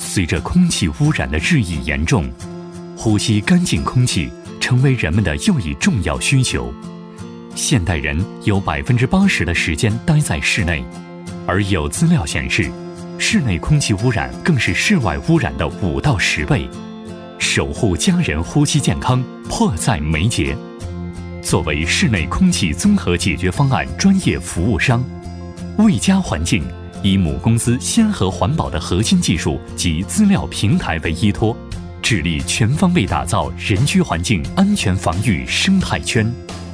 随着空气污染的日益严重，呼吸干净空气成为人们的又一重要需求。现代人有80%的时间待在室内，而有资料显示，室内空气污染更是室外污染的5到10倍。守护家人呼吸健康，迫在眉睫。作为室内空气综合解决方案专业服务商，卫家环境以母公司先河环保的核心技术及资料平台为依托，致力全方位打造人居环境安全防御生态圈，